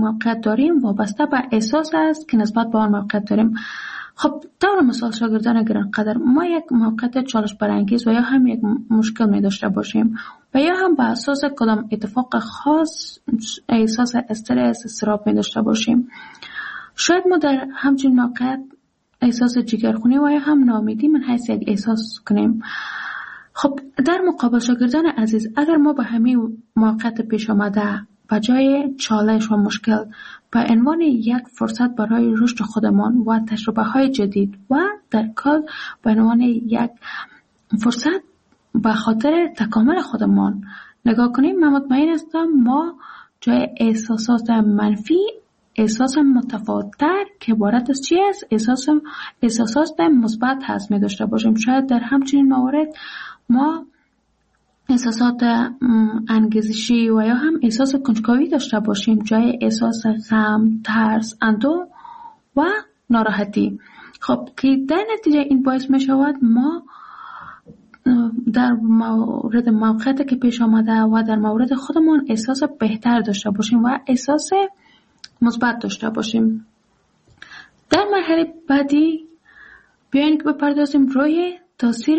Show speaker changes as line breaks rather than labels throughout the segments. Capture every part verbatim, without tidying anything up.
موقعیت داریم وابسته به احساس است که نسبت به آن موقعیت داریم. خب طور مثال شاگردان گرانقدر، ما یک موقعیت چالش برانگیز و یا هم یک مشکل می داشته باشیم و یا هم به اساس کدام اتفاق خاص احساس استرس استراب می داشته باشیم. شاید ما در همچین موقعیت احساس جگرخونی و یا هم ناامیدی من حیث یک احساس کنیم. خب در مقابل شاگردان عزیز، اگر ما به همین موقعیت پیش آمده و جای چالش و مشکل به عنوان یک فرصت برای رشد خودمان و تجربه های جدید و در کل به عنوان یک فرصت به خاطر تکامل خودمان نگاه کنیم، من مطمئن هستم ما جای احساسات منفی احساس متفاوت‌تر که عبارت از چی است؟ احساس احساسات مثبت هست می داشته باشیم. شاید در همچنین موارد ما احساسات انگیزشی و یا هم احساس کنجکاوی داشته باشیم جای احساس غم، ترس، اندوه و ناراحتی. خب که در نتیجه این باعث می شود ما در مورد موقعیتی که پیش آمده و در مورد خودمون احساس بهتر داشته باشیم و احساس مثبت داشته باشیم. در مرحله بعدی بیاین که بپردازیم روی تاثیر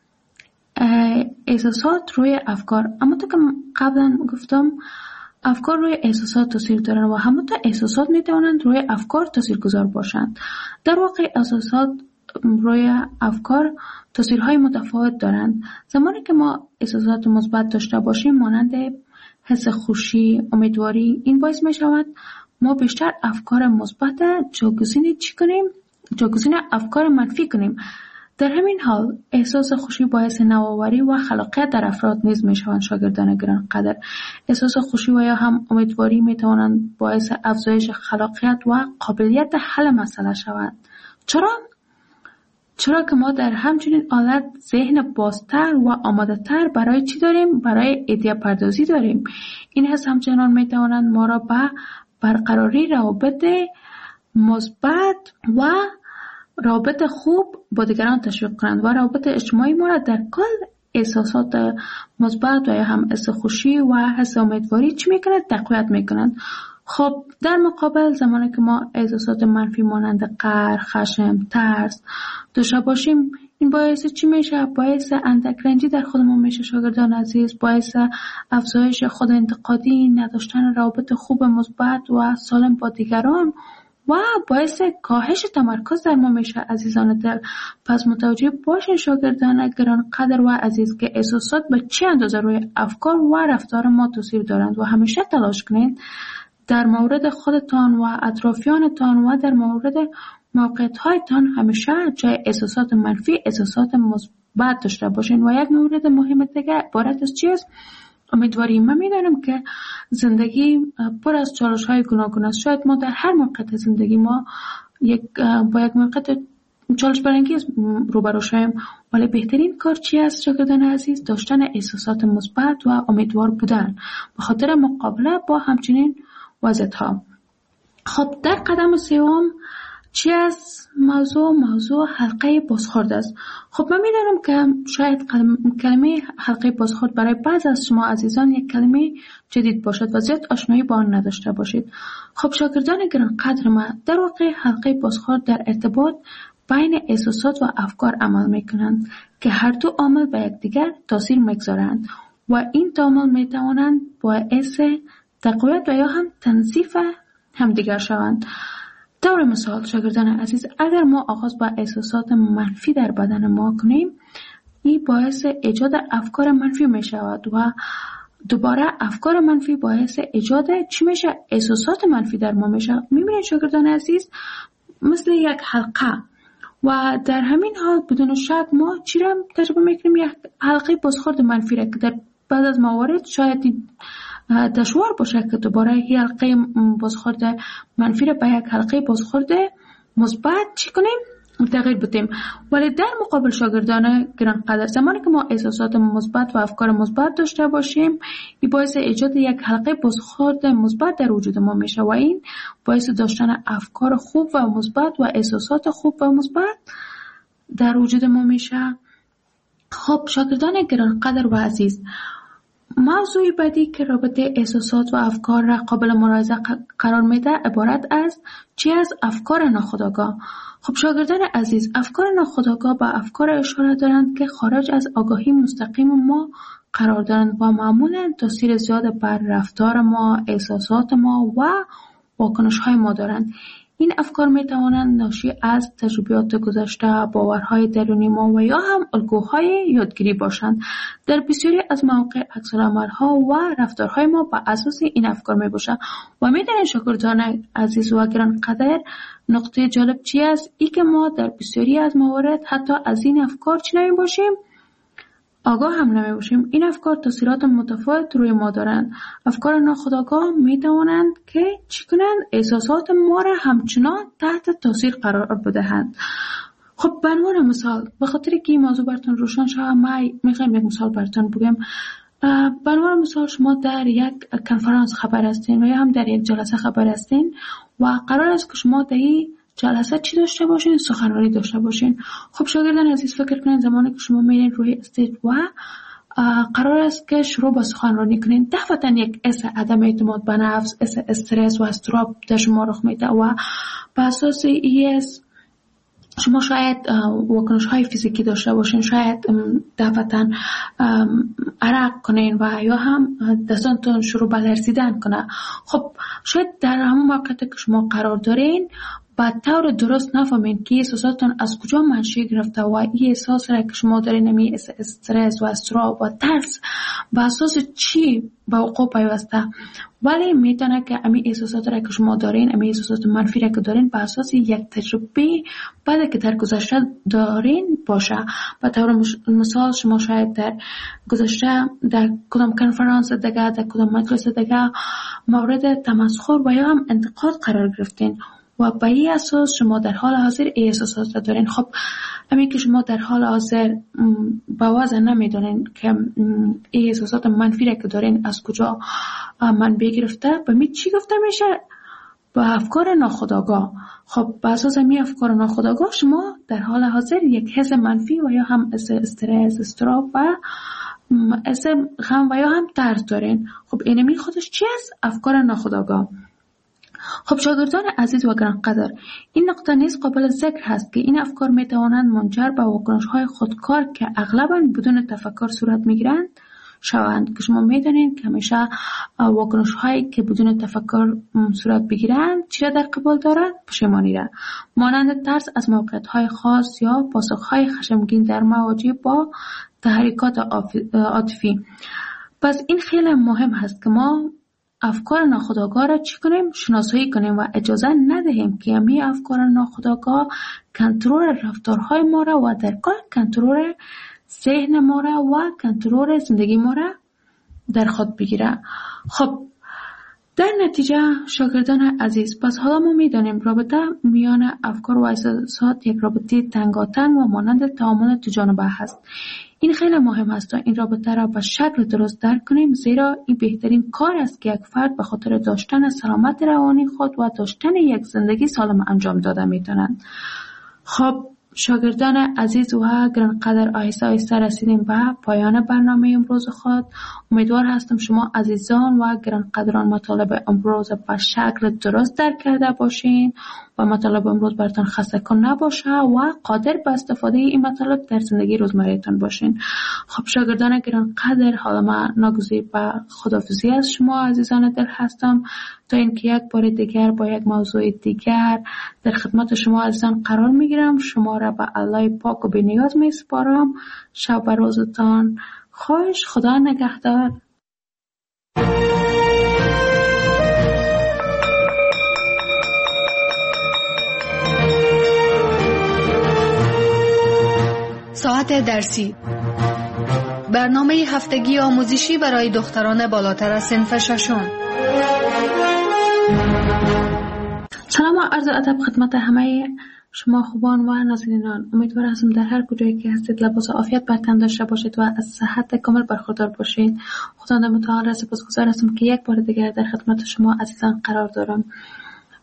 احساسات روی افکار. اما تا که قبلا گفتم افکار روی احساسات تاثیر دارن و همونطور احساسات میتوانند روی افکار تاثیرگذار باشند. در واقع احساسات روی افکار تاثیرهای متفاوت دارند. زمانی که ما احساسات مثبت داشته باشیم مانند حس خوشی، امیدواری، این باعث می شود ما بیشتر افکار مثبت جایگزین چی کنیم؟ جایگزین افکار منفی کنیم. در همین حال احساس خوشی باعث نوآوری و خلاقیت در افراد نیز می شوند. شاگردان گرانقدر، احساس خوشی و یا هم امیدواری می توانند باعث افزایش خلاقیت و قابلیت حل مسئله شوند. چرا؟ چرا که ما در همچنین حالت ذهن بازتر و آماده تر برای چی داریم؟ برای ایده پردازی داریم. این حس همچنان می توانند ما را به برقراری روابط مثبت و روابط خوب با دیگران تشویق کنند و روابط اجتماعی ما را در کل احساسات مثبت و یا هم حس خوشی و حس امیدواری چی میکنند؟ تقویت میکنند. خب در مقابل زمانی که ما احساسات منفی مانند قهر، خشم، ترس داشته باشیم، این باعث چی میشه؟ باعث اندک رنجی در خودمون میشه. شاگردان عزیز، باعث افزایش خود انتقادی، نداشتن روابط خوب مثبت و سالم با دیگران و باعث کاهش تمرکز در ما میشه. عزیزان دل، پس متوجه باشین شاگردان گرانقدر و عزیز که احساسات به چه اندازه روی افکار و رفتار ما تاثیر دارند و همیشه تلاش کنین در مورد خودتان و اطرافیانتان و در مورد موقعیت‌هایتان همیشه جای احساسات منفی احساسات مثبت داشته باشین. و یک مورد مهم دیگه عبارت از چیست؟ امیدواری. من میدانم که زندگی پر از چالش‌های گوناگون است. شاید ما در هر موقعیت زندگی ما یک با یک موقعیت چالش برانگیز روبرو شویم، ولی بهترین کار چی است شاگردان عزیز؟ داشتن احساسات مثبت و امیدوار بودن به خاطر مقابله با همچنین وضعیت‌ها. خب در قدم سوم چی از موضوع موضوع حلقه بازخورد است. خب من میدانم که شاید کلمه حلقه بازخورد برای بعض از شما عزیزان یک کلمه جدید باشد و زیاد آشنایی با آن نداشته باشید. خب شاگردان گرانقدر من، در واقع حلقه بازخورد در ارتباط بین احساسات و افکار عمل میکنند که هر دو عامل به یکدیگر تاثیر میگذارند و این دو عامل میتوانند باعث تقویت و یا هم تنظیف همدیگر شوند. طور مثال شاگردان عزیز، اگر ما آغاز با احساسات منفی در بدن ما کنیم، این باعث ایجاد افکار منفی می شود و دوباره افکار منفی باعث ایجاد چی میشه؟ احساسات منفی در ما میشه. میبینید شاگردان عزیز مثل یک حلقه و در همین حال بدون شک ما چی را تجربه میکنیم؟ یک حلقه بازخورد منفی را که در بعض از موارد شاید دشوار باشه که دوباره یک حلقه بازخورد منفی را به یک حلقه بازخورد مثبت چی کنیم؟ تغییر بدیم. ولی در مقابل شاگردان گرانقدر، زمانی که ما احساسات مثبت و افکار مثبت داشته باشیم، این باعث ایجاد یک حلقه بازخورد مثبت در وجود ما میشه و این باعث داشتن افکار خوب و مثبت و احساسات خوب و مثبت در وجود ما میشه. خب شاگردان گرانقدر و عزیز، موضوع بعدی که رابطه احساسات و افکار را قابل ملاحظه قرار میده عبارت از چی از افکار ناخودآگاه. خب شاگردان عزیز، افکار ناخودآگاه به افکار اشاره دارند که خارج از آگاهی مستقیم ما قرار دارند و معمولا تاثیر زیاد بر رفتار ما، احساسات ما و واکنش های ما دارند. این افکار می توانند ناشی از تجربیات گذشته، باورهای درونی ما و یا هم الگوهای یادگیری باشند. در بسیاری از مواقع عکس‌العمل‌ها و رفتارهای ما بر اساس این افکار می باشند. و می دانید شاگردان عزیز و گرانقدر، نقطه جالب چی است؟ ای که ما در بسیاری از موارد حتی از این افکار چی نمی باشیم؟ آگاه هم نمی باشیم. این افکار تاثیرات متفاوت روی ما دارند. افکار ناخودآگاه می توانند که چی کنند؟ احساسات ما را همچنان تحت تاثیر قرار بدهند. خب به عنوان مثال، به خاطر که این موضوع براتون روشن شود، ما میخوایم یک مثال براتون بگم. به عنوان مثال، شما در یک کنفرانس خبر هستین و یا هم در یک جلسه خبر هستین و قرار است که شما در این جلسه چی داشته باشین؟ سخنرانی داشته باشین. خب شاگردان عزیز، فکر کنین زمانی که شما میرین روی استیج و قرار است که شروع با سخنرانی کنین، دفعتاً یک حس عدم اعتماد به نفس، حس استرس و اضطراب در شما رخ میده و به اساس این شما شاید واکنش های فیزیکی داشته باشین، شاید دفعتاً عرق کنین و یا هم دستانتون شروع به لرزیدن کنه. خب شاید در همون موقعیت که شما قرار دارین با طور درست نفهمین که احساساتتون از کجا منشأ گرفته و این احساس را که شما دارین، همین استرس و اضطراب و ترس به اساس چی به وقوع پیوسته، ولی میتونه که همین احساسات را که شما دارین، همین احساسات منفی را که دارین، به اساس یک تجربه بعد که در گذشته دارین باشه. به طور مثال شما شاید در گذشته در کدام کنفرانس دیگه، در کدام مجلس دیگه مورد تمسخر و یا هم انتقاد قرار گرفتین و به این اساس شما در حال حاضر ای احساسات دارین. خب همین که شما در حال حاضر با وضع نمیدونین که ای احساسات منفی را که دارین از کجا منبع گرفته، به می چی گفته میشه؟ به افکار ناخودآگاه. خب به اساس می افکار ناخودآگاه شما در حال حاضر یک حس منفی و یا هم استرس، اضطراب و حس غم و یا هم ترس دارین. خب این می خودش چی است؟ افکار ناخودآگاه. خب شاگردان عزیز و گرانقدر، این نقطه نیز قابل ذکر هست که این افکار می توانند منجر به واکنش‌های خودکار که اغلباً بدون تفکر صورت می‌گیرند شوند. که شما می‌دانید که همیشه واکنش‌هایی که بدون تفکر صورت بگیرند چی را در قبال دارند؟ پشیمانی را، مانند ترس از موقعیت‌های خاص یا پاسخ‌های خشمگین در مواجه با تحریکات عاطفی. پس این خیلی مهم هست که ما افکار ناخودآگاه را چی کنیم؟ شناسایی کنیم و اجازه ندهیم که همین افکار ناخودآگاه کنترل رفتارهای ما را و در کل کنترل ذهن ما را و کنترل زندگی ما را در خود بگیره. خب در نتیجه شاگردان عزیز، پس حالا ما میدانیم رابطه میان افکار و احساسات یک رابطه تنگاتنگ و مانند تعامل دو جانبه هست. این خیلی مهم است تا این رابطه را به شکل درست درک کنیم، زیرا این بهترین کار است که یک فرد به خاطر داشتن سلامت روانی خود و داشتن یک زندگی سالم انجام داده میتونند. خب شاگردان عزیز و گرانقدر، آهسته آهسته رسیدیم به پایان برنامه امروز خود. امیدوار هستم شما عزیزان و گرانقدران مطالب امروز به شکل درست درک کرده باشین و مطالب امروز براتون خسته کن نباشه و قادر به استفاده این مطالب در زندگی روزمره‌تان باشین. خب شاگردان گرانقدر، حالا من ناگزیر به خداحافظی از شما عزیزان دل هستم تا اینکه یک بار دیگر با یک موضوع دیگر در خدمت شما عزیزان قرار میگیرم. شما را به الله پاک و بی‌نیاز میسپارم. شب و روزتان خوش. خدا نگهدار.
ساعت درسی، برنامه هفتگی آموزشی برای دختران بالاتر از صنف ششم.
سلام و عرض ادب خدمت همه شما خوبان و نازنینان. امیدوار هستم در هر کجایی که هستید لباس عافیت بر تن داشته باشید و از صحت کامل برخوردار باشید. خداوند متعال را سپاسگزار هستم که یک بار دیگر در خدمت شما عزیزان قرار دارم.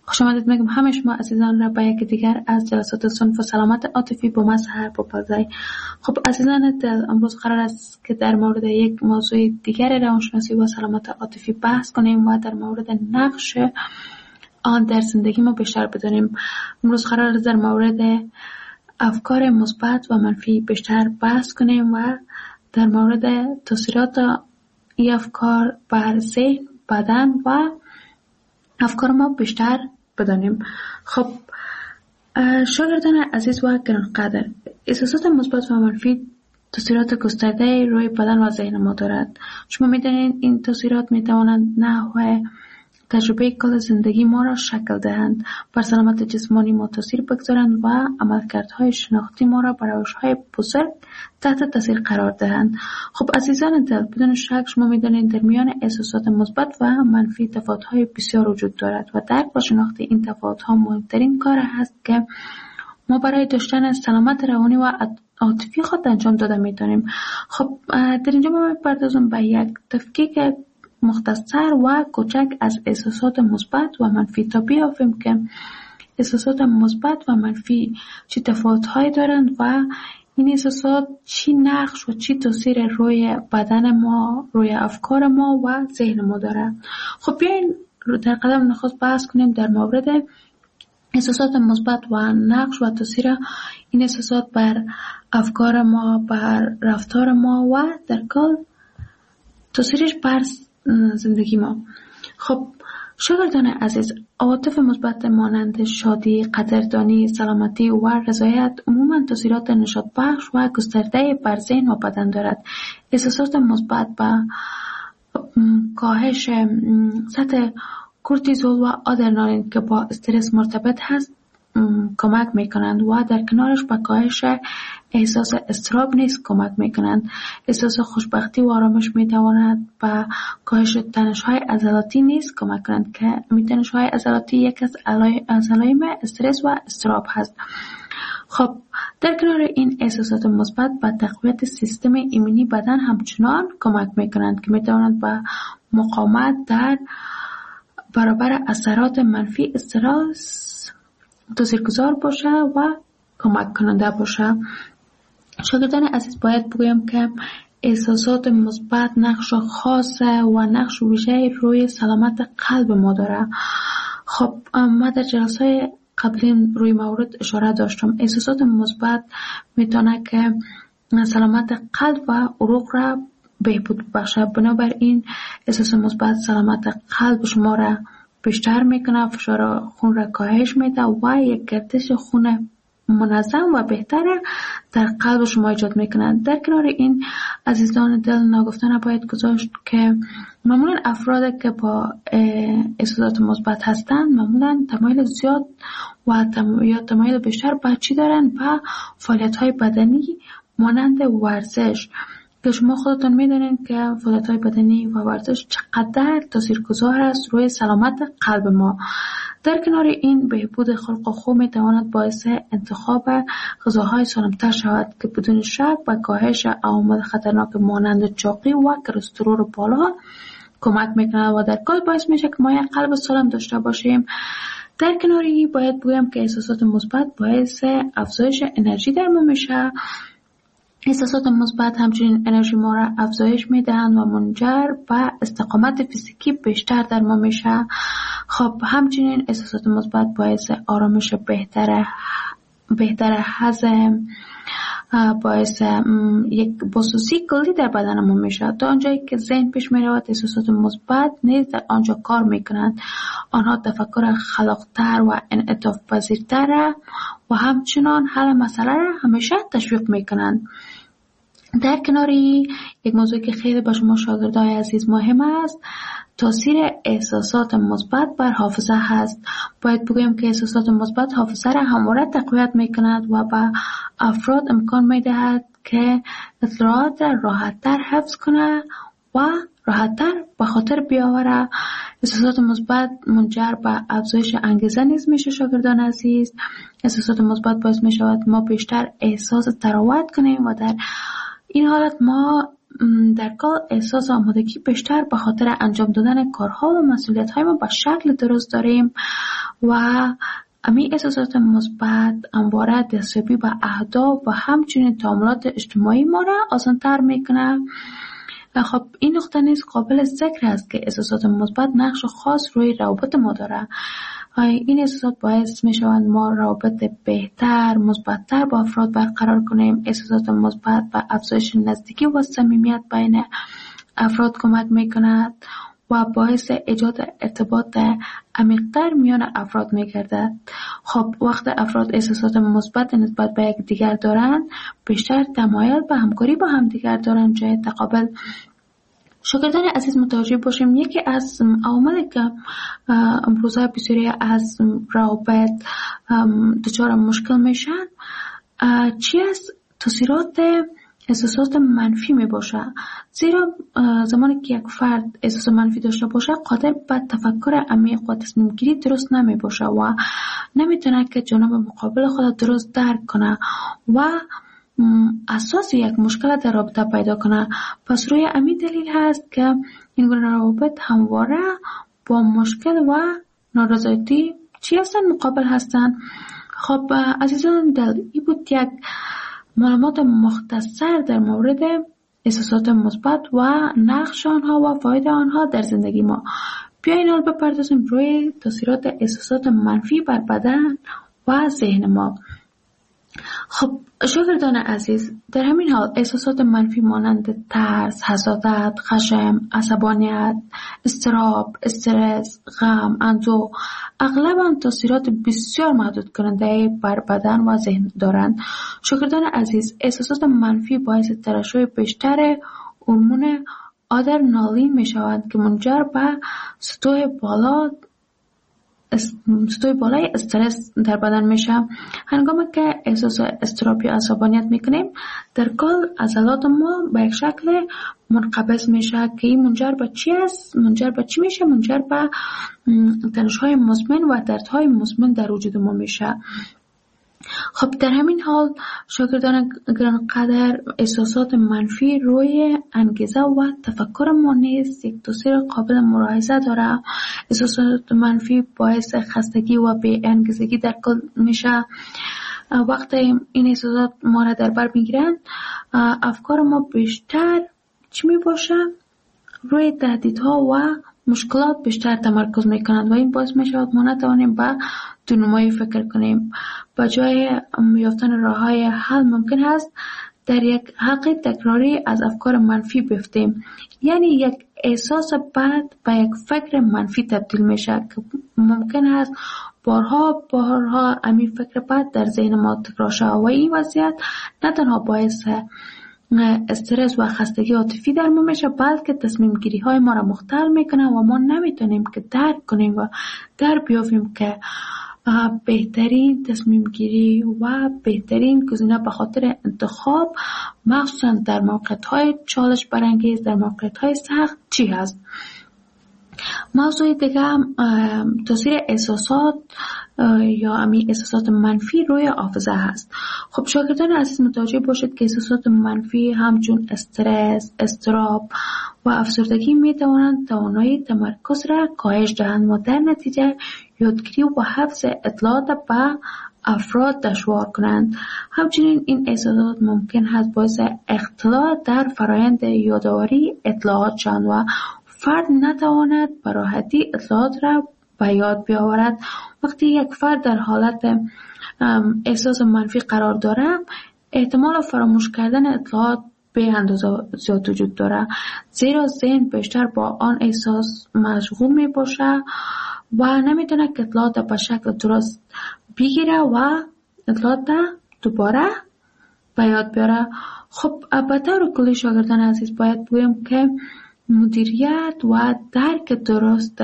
خوش آمدید میگم همه شما عزیزان را به یک دیگر از جلسات صنف سلامت عاطفی با مظهر بپذیرید. خب عزیزان دل، امروز قرار است که در مورد یک موضوع دیگر روانشناسی و سلامت عاطفی بحث کنیم و در مورد نقش آن در زندگی ما بیشتر بدونیم. امروز قرار است در مورد افکار مثبت و منفی بیشتر بحث کنیم و در مورد تاثیرات این افکار بر ذهن، بدن و افکار ما بیشتر بدانیم. خب شاگردان عزیز و گرانقدر، احساسات مثبت و منفی تاثیرات گسترده روی بدن و ذهن ما دارد. شما می‌دانید این تاثیرات می‌توانند نحو تجربه کل زندگی ما را شکل دهند، بر سلامت جسمانی ما تاثیر بگذارند و عملکردهای شناختی ما را بر روش‌های بزرگ تحت تاثیر قرار دهند. خب عزیزان دل، بدون شک شما می‌دانید در میان احساسات مثبت و منفی تفاوت‌های بسیار وجود دارد و درک و شناخت این تفاوت‌ها مهمترین کار است که ما برای داشتن سلامت روانی و عاطفی خود انجام داده می‌دانیم. خب در اینجا ما می‌پردازیم به یک تفکیک مختصر و کوچک از احساسات مثبت و منفی تا بیافیم که احساسات مثبت و منفی چه تفاوت‌هایی دارند و این احساسات چی نقش و چی تاثیر روی بدن ما، روی افکار ما و ذهن ما دارند. خب بیاین در قدم نخست بحث کنیم در مورد احساسات مثبت و نقش و تاثیر این احساسات بر افکار ما، بر رفتار ما و در کل تاثیرش بر زندگی ما. خب شاگردان عزیز، عواطف مثبت مانند شادی، قدردانی، سلامتی و رضایت عموما تاثیرات نشاط بخش و گسترده بر ذهن و بدن دارد. احساسات مثبت به کاهش سطح کورتیزول و آدرنالین که با استرس مرتبط هست کمک میکنند و در کنارش به کاهش احساس اضطراب نیز کمک میکنند. احساس خوشبختی و آرامش میتواند به کاهش تنش‌های عضلاتی نیز کمک کنند که تنش‌های عضلاتی یک از علائم استرس و اضطراب هست. خب در کنار این احساسات مثبت به تقویت سیستم ایمنی بدن همچنان کمک میکنند که میتواند به مقاومت در برابر اثرات منفی استرس تاثیرگذار باشه و کمک کننده باشه. شاگردان عزیز، باید بگویم که احساسات مثبت نقش خاص و نقش ویژه روی سلامت قلب ما داره. خب ما در جلسه قبلی روی مورد اشاره داشتم. احساسات مثبت میتونه که سلامت قلب و عروق را بهبود بخشه. بنابراین احساس مثبت سلامت قلب شما را بیشتر میکنه، فشار خون را کاهش میده و یک گردش خون منظم و بهتر در قلب شما ایجاد میکنه. در کنار این عزیزان دل، ناگفته نباید گذاشت که معمولا افراد که با احساسات مثبت هستند معمولا تمایل زیاد و تم... یا تمایل بیشتر به چی دارن؟ به فعالیت های بدنی مانند ورزش، که شما خودتون میدونین که فعالیت‌های بدنی و ورزش چقدر تاثیرگذار است روی سلامت قلب ما. در کنار این بهبود خلق و خو میتواند باعث انتخاب غذاهای سالم‌تر شود که بدون شک به کاهش عوامل خطرناک مانند چاقی و کلسترول بالا کمک میکنه و در کل باعث میشه که ما یک قلب سالم داشته باشیم. در کنار این باید بگویم که احساسات مثبت باعث افزایش انرژی در ما میشه. احساسات مثبت همچنین انرژی ما را افزایش میدهند و منجر به استقامت فیزیکی بیشتر در ما میشه. خب همچنین احساسات مثبت باعث آرامش بهتر بهتر هضم، باعث یک بسوسی کلی در بدن ما میشه. تا آنجایی که ذهن پیش میرود، احساسات مثبت نیز در آنجا کار میکنند. آنها تفکر خلاقتر و انعطاف پذیرتر و همچنان حل مسئله را همیشه تشویق میکنند. در کناری یک موضوع که خیلی با شما شاگردای عزیز مهم است، تاثیر احساسات مثبت بر حافظه هست. باید بگویم که احساسات مثبت حافظه را همواره تقویت میکند و به افراد امکان میدهد که اطلاعات را راحت‌تر حفظ کنه و راحت‌تر به خاطر بیاوره. احساسات مثبت منجر به افزایش انگیزه نیز میشه. شاگردان عزیز، احساسات مثبت باعث میشود ما بیشتر احساس تراوت کنیم و در این حالت ما در کار احساس آمادگی بیشتر به خاطر انجام دادن کارها و مسئولیت‌های ما به شکل درست داریم و امی احساسات مثبت همواره دستیابی به اهداف و همچنین تعاملات اجتماعی ما را آسان‌تر میکنه. خب این نقطه نیز قابل ذکر است که احساسات مثبت نقش خاص روی روابط ما داره. این احساسات باعث می شوند ما روابط بهتر، مثبت‌تر با افراد برقرار کنیم. احساسات مثبت و افزایش نزدیکی و صمیمیت بین افراد کمک می کند و باعث ایجاد ارتباط عمیق‌تر میان افراد می گردد. خب وقت افراد احساسات مثبت نسبت به یک دیگر دارند، بیشتر تمایل به همکاری با هم دیگر دارند جای تقابل. شاگردان عزیز متوجه باشیم یکی از عواملی که امروزها بسیاری از روابط دچار مشکل میشن چی است؟ تاثیرات احساسات منفی می باشه. زیرا زمانی که یک فرد احساس منفی داشته باشه قادر به تفکر عمیق و تصمیم گیری درست نمی باشه و نمیتونه که جانب مقابل خود درست درک کنه و اساس یک مشکل در رابطه پیدا کنه. پس روی همین دلیل هست که این گونه روابط همواره با مشکل و نارضایتی چی هستن؟ مقابل هستن. خب عزیزان دل این بود یک معلومات مختصر در مورد احساسات مثبت و نقش آنها و فایده آنها در زندگی ما. بیایید حال بپردازیم روی تاثیرات احساسات منفی بر بدن و ذهن ما. خب شاگردان عزیز، در همین حال احساسات منفی مانند ترس، حسادت، خشم، عصبانیت، اضطراب، استرس، غم، اندوه اغلباً تاثیرات بسیار محدود کننده بر بدن و ذهن دارند. شاگردان عزیز، احساسات منفی باعث ترشح بیشتر هورمون آدرنالین می شوند که منجر به سطوح بالا سطوح بالای استرس در بدن میشه. هنگامی که احساس اضطراب یا عصبانیت میکنیم در کل عضلات ما به یک شکل منقبض میشه که این منجر به چی است؟ منجر به چی میشه؟ منجر به تنش‌های مزمن و دردهای مزمن در وجود ما میشه. خب در همین حال شاگردان گرانقدر احساسات منفی روی انگیزه و تفکر ما نیز یک تاثیر قابل ملاحظه داره. احساسات منفی باعث خستگی و بی انگیزگی در کل میشه. وقتی این احساسات ما را در بر میگیرن افکار ما بیشتر چی می باشه؟ روی تهدیدها و مشکلات بیشتر تمرکز میکنند و این باعث میشود ما نتوانیم به دونمایی فکر کنیم. با جای یافتن راههای حل ممکن است در یک حلقه تکراری از افکار منفی بیفتیم. یعنی یک احساس بد به یک فکر منفی تبدیل میشه که ممکن است بارها بارها همین فکر بد در ذهن ما تکرار شود و این وضعیت نه تنها باعث استرس و خستگی عاطفی در ما میشه بلکه تصمیم گیری های ما را مختل میکنه و ما نمیتونیم که درک کنیم و در بیافیم که بهترین تصمیم گیری و بهترین گزینه به خاطر انتخاب مخصوصا در موقعیت های چالش برانگیز، در موقعیت های سخت چی هست. موضوع دیگه تاثیر احساسات یا امی احساسات منفی روی حافظه هست. خب شاگردان عزیز متوجه باشید که احساسات منفی همچون استرس، اضطراب و افسردگی می توانند توانایی تمرکز را کاهش دهند و در نتیجه یادگیری و حفظ اطلاعات به افراد دشوار کنند. همچنین این احساسات ممکن است باعث اختلال در فرایند یادآوری اطلاعات شوند و فرد نتواند به راحتی اطلاعات را به یاد بیاورد. وقتی یک فرد در حالت احساس منفی قرار دارد احتمال فراموش کردن اطلاعات به اندازه زیاد وجود دارد، زیرا ذهن بیشتر با آن احساس مشغول می باشه و نمیتونه که اطلاعات به شکل درست بگیره و اطلاعات دوباره به یاد بیاره. خب به طور کلی شاگردان عزیز باید بگویم که مدیریت و درک درست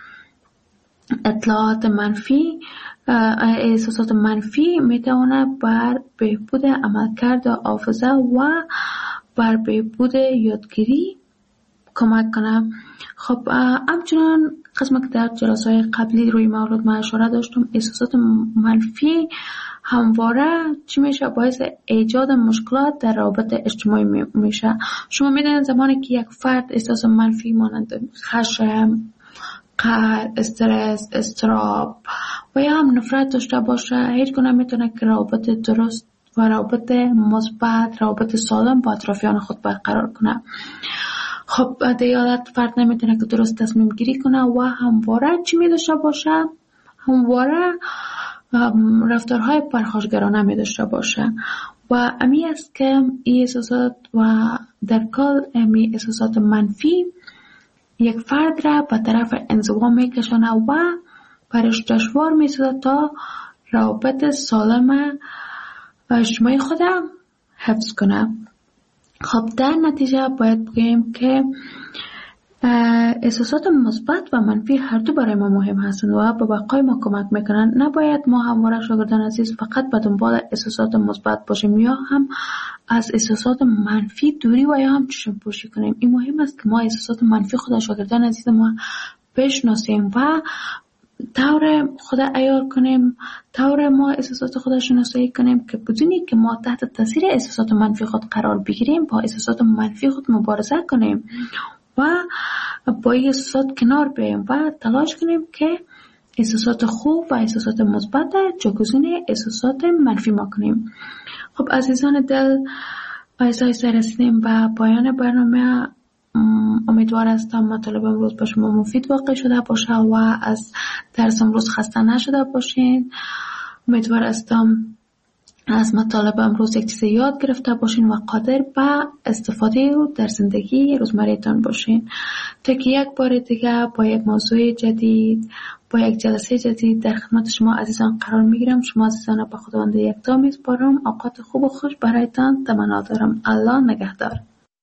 اطلاعات منفی احساسات منفی میتونه بر بهبود عملکرد حافظه و بر بهبود یادگیری کمک کنه. خب همچنان قسم که در جلسه‌های قبلی روی موضوع ما اشاره داشتم احساسات منفی همواره چی میشه؟ باعث ایجاد مشکلات در روابط اجتماعی میشه. شما میدونید زمانی که یک فرد احساس منفی مانند خشم، قهر، استرس، اضطراب و یا هم نفرت داشته باشه، هیچ گونه میتونه که رابط درست و رابط مثبت، رابط سالم با اطرافیان خود برقرار کنه. خب در حالت فرد نمیتونه که درست تصمیم گیری کنه و همواره چی می داشته باشه؟ همواره رفتارهای پرخاشگرانه می داشته باشه و امی است که این احساسات و در کل امی احساسات منفی یک فرد را به طرف انزوا می کشانه و برش دشوار می سازد تا رابط سالم اجتماعی خودم حفظ کنه. خب در نتیجه باید بگیم که احساسات مثبت و منفی هر دو برای ما مهم هستند و به بقای ما کمک میکنن. نباید ما همواره شاگردان عزیز فقط به دنبال احساسات مثبت باشیم یا هم از احساسات منفی دوری و یا هم چشم پوشی کنیم. این مهم است که ما احساسات منفی خود شاگردان عزیز ما بشناسیم و طور خود عیار کنیم، طور ما احساسات خود شناسایی کنیم که بدونی که ما تحت تاثیر احساسات منفی خود قرار بگیریم، با احساسات منفی خود مبارزه کنیم و با این احساسات کنار بیاییم و تلاش کنیم که احساسات خوب و احساسات مثبت جایگزین احساسات منفی ما کنیم. خب عزیزان دل، آیسته آیسته رسیدیم به پایان برنامه. امیدوار هستم مطالب امروز به شما مفید واقع شده باشه و از درس امروز خسته نشده باشین. امیدوار هستم از مطالب امروز یک چیز یاد گرفته باشین و قادر به استفاده و در زندگی روزمره‌تان باشین. تا که یک بار دیگه با یک موضوع جدید، با یک جلسه جدید در خدمت شما عزیزان قرار میگیرم. شما عزیزان به خداوند یکتا میسپارم. اوقات خوب و خوش برایتان تمنا دارم. الله نگهدار.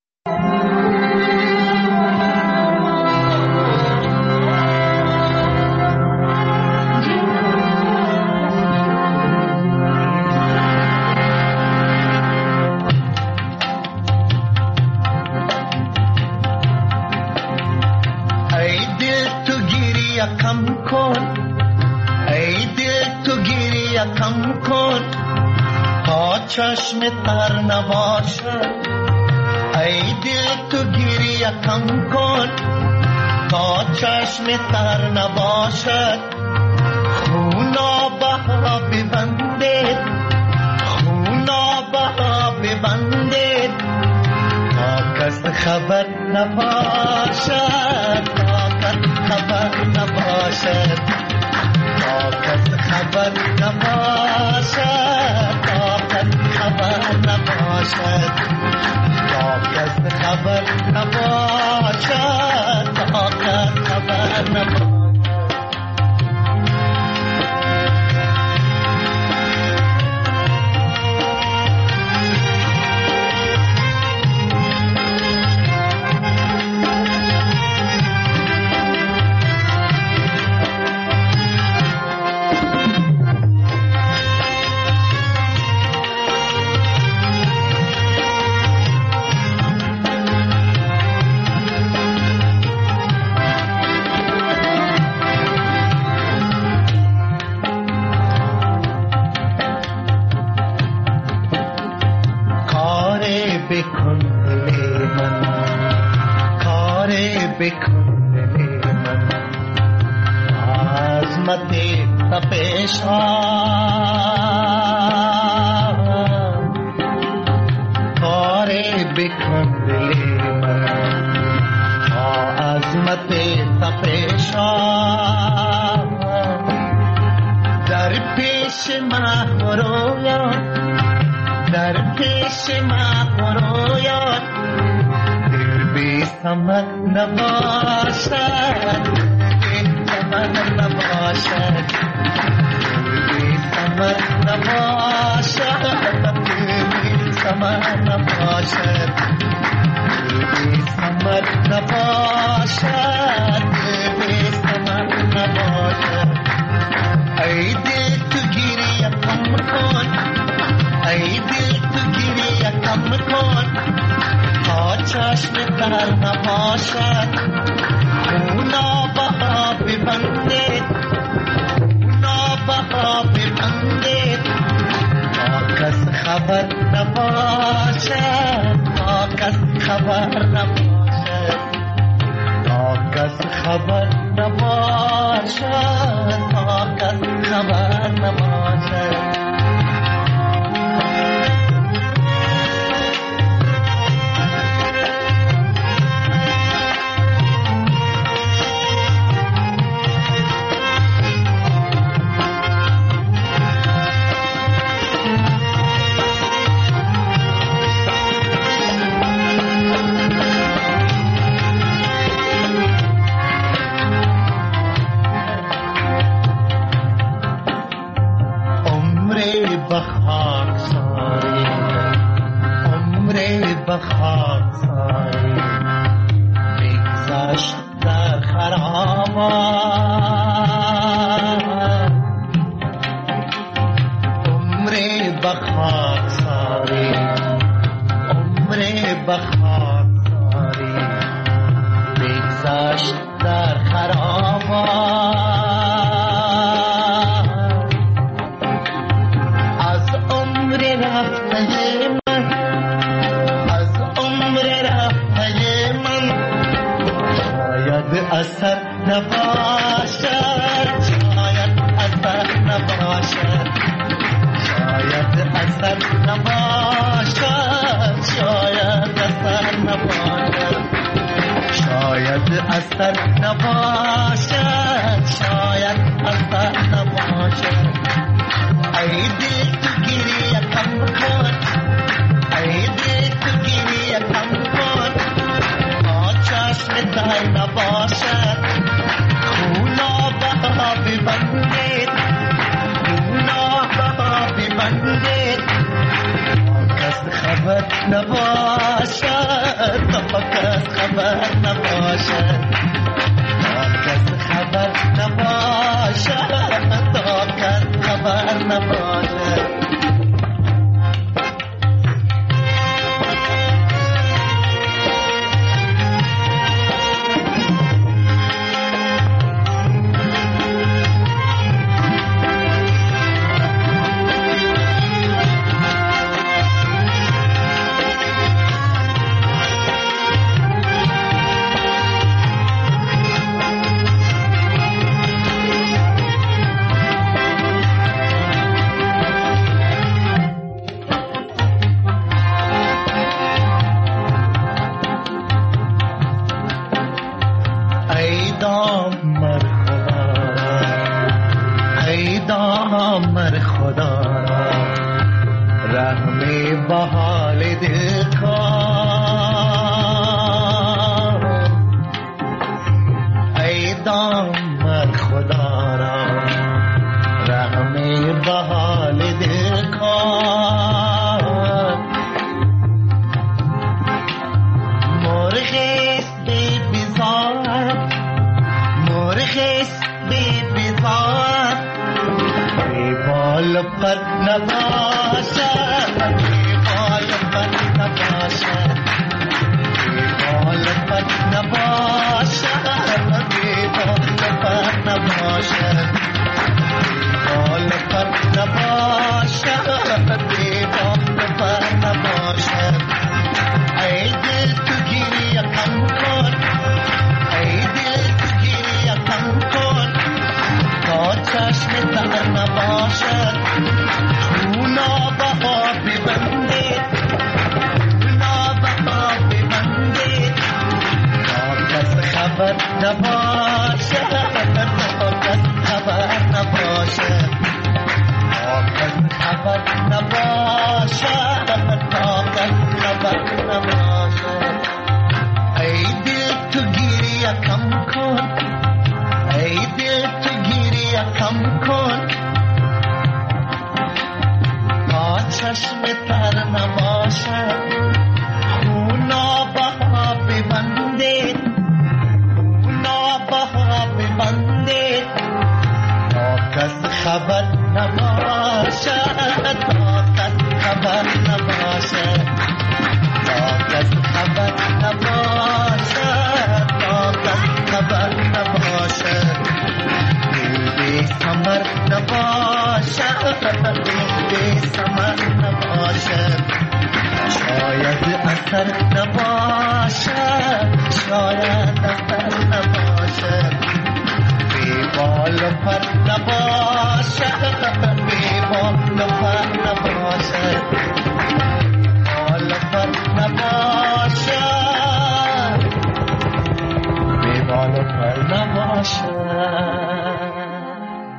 کم کن ای دل تو گریه کم کن تا چشم تر نباشد. ای دل تو گریه کم کن تا چشم تر نباشد. خونا بها ببندید، خونا بها ببندید تا کس خبر نباشد، تا کس خبر نباشد، تا کس خبر نباشد، تا کس خبر نباشد، تا کس خبر نباشد، تا کس خبر نباشد. خبر نباشد، تا کس خبر به خاکساری، عمر به خاکساری بگذشت در خرابات، عمر به خاکساری، عمر به خاکساری بگذشت در خرابات. از عمر رفته من، از عمر رفته من شاید اثر نباشد، شاید اثر نباشد، شاید اثر نباشد، شاید اثر نباشد، شاید اثر نباشد، شاید اثر نباشد. ای دل تو گریه کم کن، ای دل تو گریه کم کن، تا چشم تر نباشد، خونا بها ببندید، خونا بها ببندید، تا کس خبر نباشد، تا کس خبر نباشد، تا کس خبر نباشد، تا کس خبر نباشد. ای دامر خدا را، ای دامر خدا را، رحمی به حال دل کن. ای دامر خدا را، رحمی به حال دل کن. مرغیست بی بیزار، مرغیست بی بیزار، بی بال پر نباشد، بی بال پر نباشد، بی بال پر نباشد، بی بال پر نباشد، بی بال پر نباشد، بی بال پر نباشد. ای دل تو گریه کم کن، ای دل تو گریه کم کن، تا چشم تر نباشد، خونا بها ببندید، خونا بها ببندید، تا کس خبر نباشد، تا کس خبر نباشد، تا کس خبر نباشد، تا کس خبر نباشد. ای دل تو گریه کم کن، ای دل تو گریه کم کن، تا چشم تر نباشد، خونا بها ببندید، خونا بها ببندید، تا کس خبر نباشد، تا کس خبر نباشد، تا کس خبر نباشد، تا کس خبر نباشد. دل بی ثمر نباشد، دل بی ثمر نباشد، شاید اثر نباشد، شاید اثر نباشد. بی بال پر نباشد، بی بال پر نباشد، بال پر نباشد، بی بال پر نباشد.